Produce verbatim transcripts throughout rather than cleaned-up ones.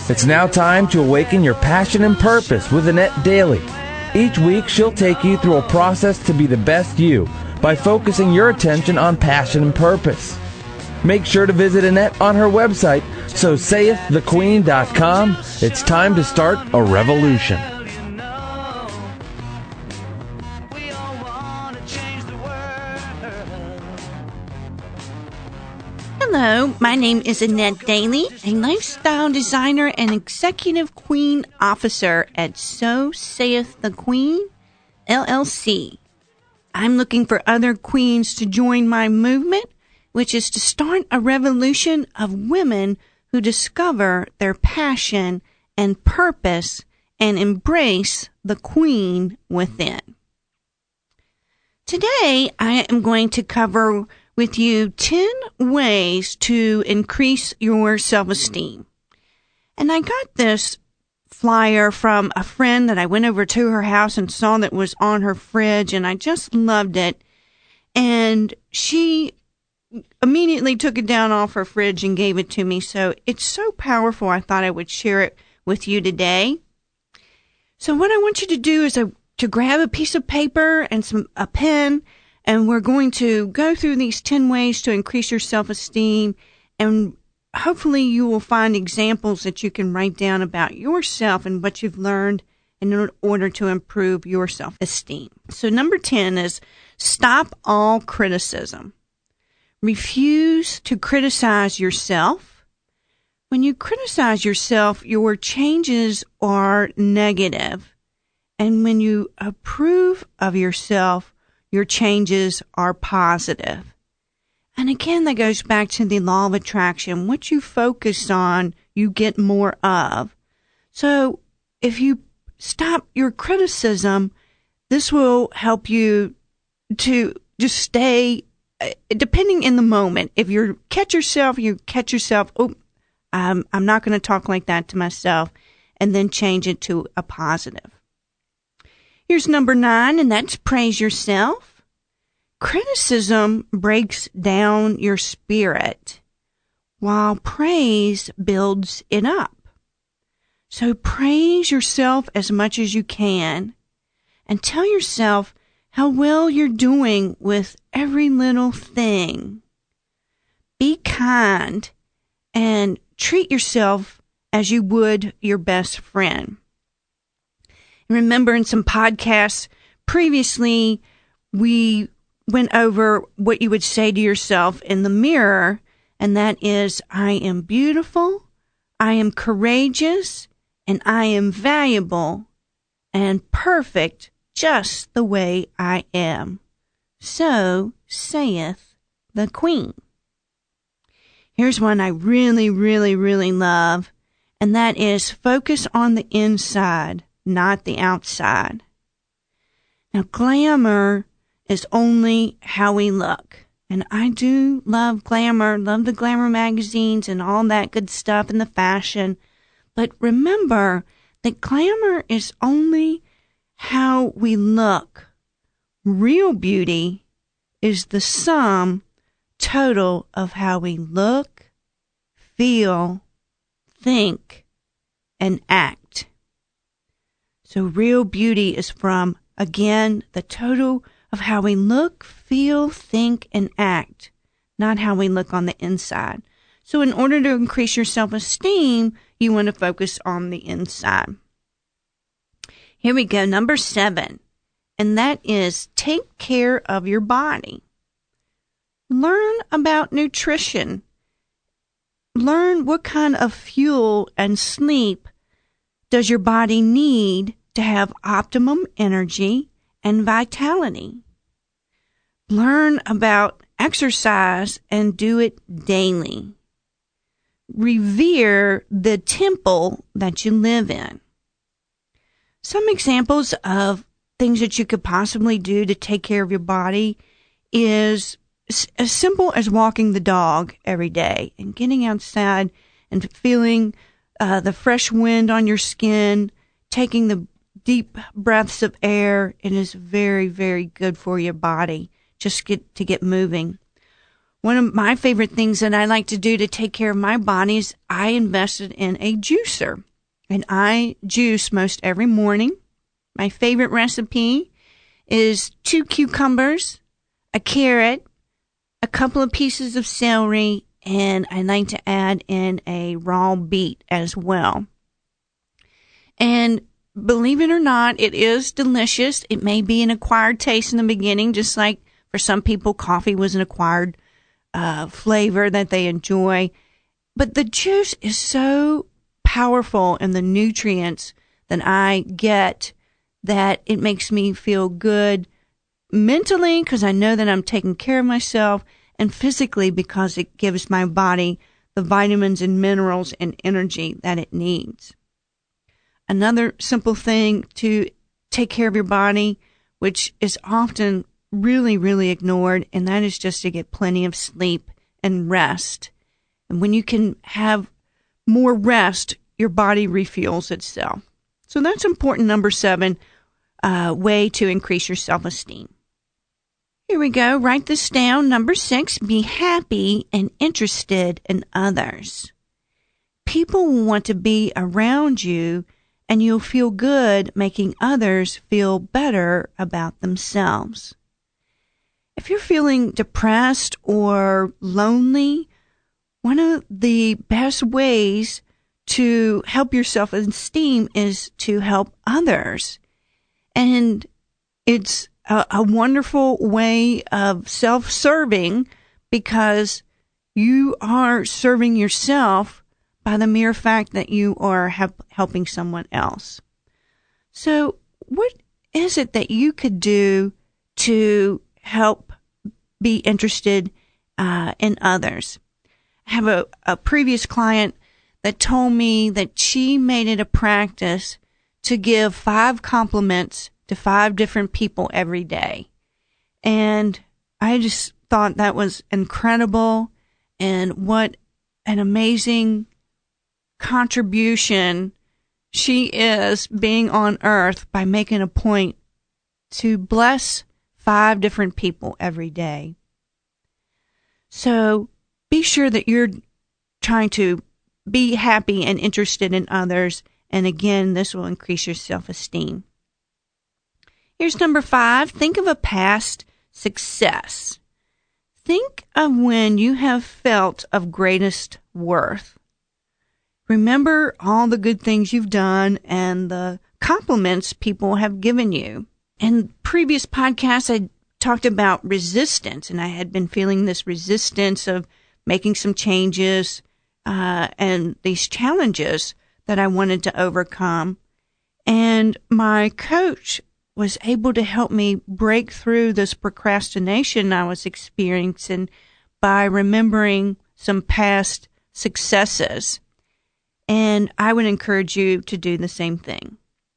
It's now time to awaken your passion and purpose with Annette Daly. Each week, she'll take you through a process to be the best you by focusing your attention on passion and purpose. Make sure to visit Annette on her website, so saith the queen dot com. It's time to start a revolution. Hello, my name is Annette Daly, a lifestyle designer and executive queen officer at So Saith the Queen, L L C. I'm looking for other queens to join my movement, which is to start a revolution of women who discover their passion and purpose and embrace the queen within. Today, I am going to cover with you ten ways to increase your self-esteem. And I got this flyer from a friend that I went over to her house and saw that was on her fridge, and I just loved it. And she immediately took it down off her fridge and gave it to me. So it's so powerful, I thought I would share it with you today. So what I want you to do is a, to grab a piece of paper and some a pen, and we're going to go through these ten ways to increase your self-esteem, and hopefully you will find examples that you can write down about yourself and what you've learned in order to improve your self-esteem. So number ten is stop all criticism. Refuse to criticize yourself. When you criticize yourself, your changes are negative. And when you approve of yourself, your changes are positive. And again, that goes back to the law of attraction. What you focus on, you get more of. So if you stop your criticism, this will help you to just stay, depending in the moment. If you catch yourself, you catch yourself, oh, um, I'm not going to talk like that to myself, and then change it to a positive. Here's number nine, and that's praise yourself. Criticism breaks down your spirit, while praise builds it up. So praise yourself as much as you can, and tell yourself how well you're doing with every little thing. Be kind and treat yourself as you would your best friend. Remember, in some podcasts previously, we went over what you would say to yourself in the mirror, and that is, I am beautiful, I am courageous, and I am valuable and perfect just the way I am. So saith the queen. Here's one I really, really, really love, and that is focus on the inside, not the outside. Now, glamour is only how we look. And I do love glamour, love the glamour magazines and all that good stuff and the fashion. But remember that glamour is only how we look. Real beauty is the sum total of how we look, feel, think, and act. So real beauty is from, again, the total of how we look, feel, think, and act, not how we look on the inside. So in order to increase your self-esteem, you want to focus on the inside. Here we go, number seven, and that is take care of your body. Learn about nutrition. Learn what kind of fuel and sleep does your body need to have optimum energy and vitality. Learn about exercise and do it daily. Revere the temple that you live in. Some examples of things that you could possibly do to take care of your body is as simple as walking the dog every day and getting outside and feeling uh, the fresh wind on your skin, taking the deep breaths of air. It is very, very good for your body. Just get to get moving. one of my favorite things that I like to do to take care of my body is I invested in a juicer. And I juice most every morning. My favorite recipe is two cucumbers, a carrot, a couple of pieces of celery, and I like to add in a raw beet as well. And believe it or not, it is delicious. It may be an acquired taste in the beginning, just like for some people, coffee was an acquired uh, flavor that they enjoy. But the juice is so powerful in the nutrients that I get that it makes me feel good mentally because I know that I'm taking care of myself, and physically because it gives my body the vitamins and minerals and energy that it needs. Another simple thing to take care of your body, which is often really, really ignored, and that is just to get plenty of sleep and rest. And when you can have more rest, your body refuels itself. So that's important. Number seven, uh, way to increase your self-esteem. Here we go. Write this down. Number six, be happy and interested in others. People will want to be around you, and you'll feel good making others feel better about themselves. If you're feeling depressed or lonely, one of the best ways to help your self-esteem is to help others. And it's a, a wonderful way of self-serving because you are serving yourself by the mere fact that you are help, helping someone else. So what is it that you could do to help be interested uh, in others? I have a, a previous client that told me that she made it a practice to give five compliments to five different people every day. And I just thought that was incredible, and what an amazing contribution she is being on earth by making a point to bless five different people every day. So be sure that you're trying to be happy and interested in others. And again, this will increase your self-esteem. Here's number five. Think of a past success. Think of when you have felt of greatest worth. Remember all the good things you've done and the compliments people have given you. In previous podcasts, I talked about resistance, and I had been feeling this resistance of making some changes uh, and these challenges that I wanted to overcome. And my coach was able to help me break through this procrastination I was experiencing by remembering some past successes. And I would encourage you to do the same thing.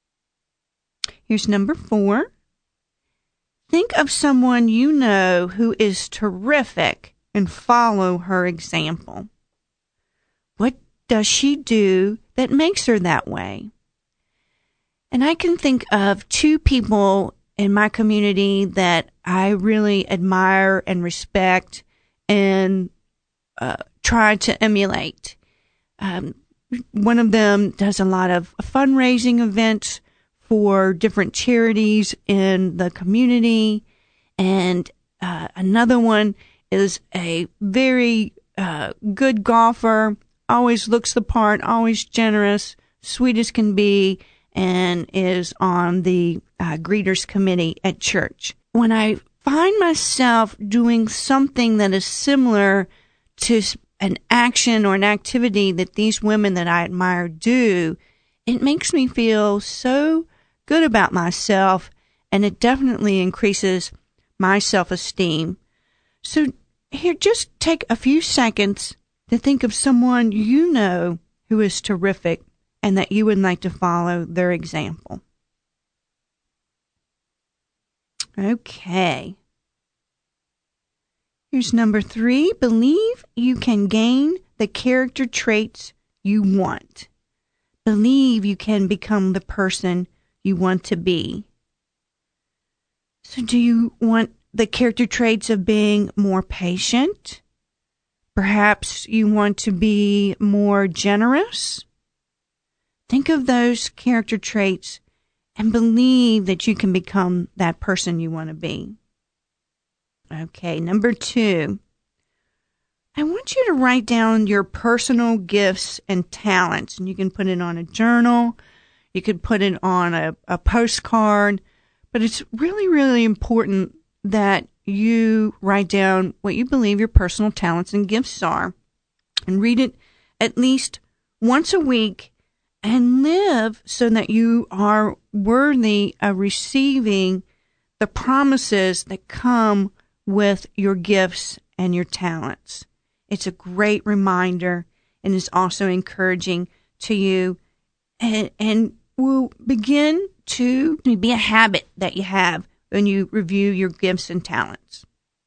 Here's number four. Think of someone you know who is terrific and follow her example. What does she do that makes her that way? And I can think of two people in my community that I really admire and respect and uh, try to emulate. Um, one of them does a lot of fundraising events for different charities in the community, and uh, another one is a very uh, good golfer, always looks the part, always generous, sweet as can be, and is on the uh, greeters committee at church. When I find myself doing something that is similar to an action or an activity that these women that I admire do, it makes me feel so good about myself, and it definitely increases my self-esteem. So here, just take a few seconds to think of someone you know who is terrific and that you would like to follow their example. Okay. Here's number three. Believe you can gain the character traits you want. Believe you can become the person you want to be. So do you want the character traits of being more patient, Perhaps you want to be more generous. Think of those character traits and believe that you can become that person you want to be. Okay, number two. I want you to write down your personal gifts and talents. And you can put it on a journal. You could put it on a, a postcard. But it's really, really important that you write down what you believe your personal talents and gifts are. And read it at least once a week. And live so that you are worthy of receiving the promises that come with your gifts and your talents. It's a great reminder and is also encouraging to you and, and will begin to be a habit that you have when you review your gifts and talents.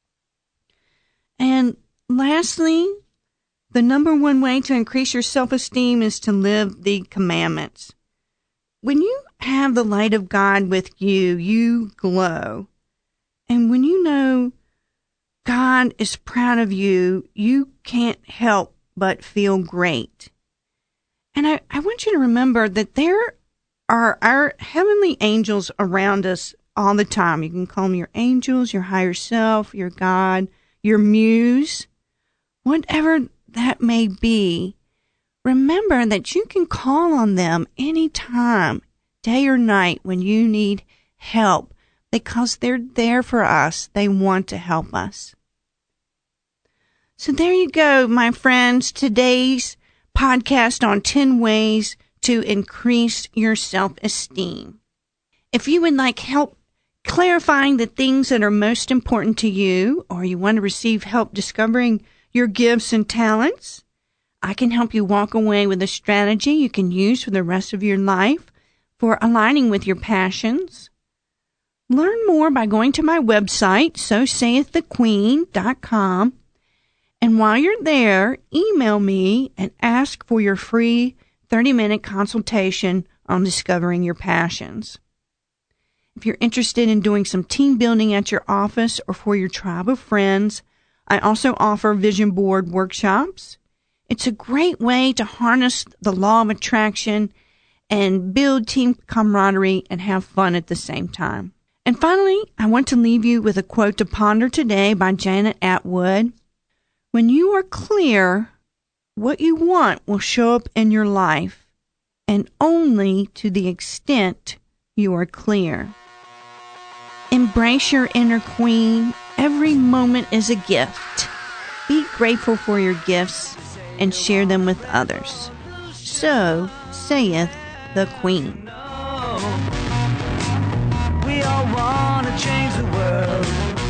And lastly, the number one way to increase your self-esteem is to live the commandments. When you have the light of God with you, you glow. And when you know God is proud of you, you can't help but feel great. And I, I want you to remember that there are our heavenly angels around us all the time. You can call them your angels, your higher self, your God, your muse, whatever that may be. Remember that you can call on them anytime, day or night, when you need help, because they're there for us. They want to help us. So there you go, my friends. Today's podcast on ten ways to increase your self-esteem. If you would like help clarifying the things that are most important to you, or you want to receive help discovering your gifts and talents, I can help you walk away with a strategy you can use for the rest of your life for aligning with your passions. Learn more by going to my website, so saith the queen dot com. And while you're there, email me and ask for your free thirty-minute consultation on discovering your passions. If you're interested in doing some team building at your office or for your tribe of friends, I also offer vision board workshops. It's a great way to harness the law of attraction and build team camaraderie and have fun at the same time. And finally, I want to leave you with a quote to ponder today by Janet Atwood. When you are clear, what you want will show up in your life, and only to the extent you are clear. Embrace your inner queen. Every moment is a gift. Be grateful for your gifts and share them with others. So saith the queen. We all want to change the world.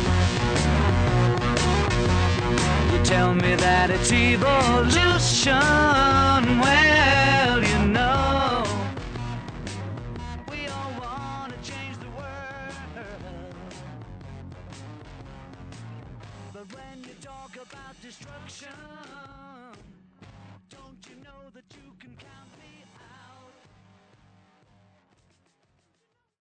You tell me that it's evolution. Well, you know, we all want to change the world. But when you talk about destruction,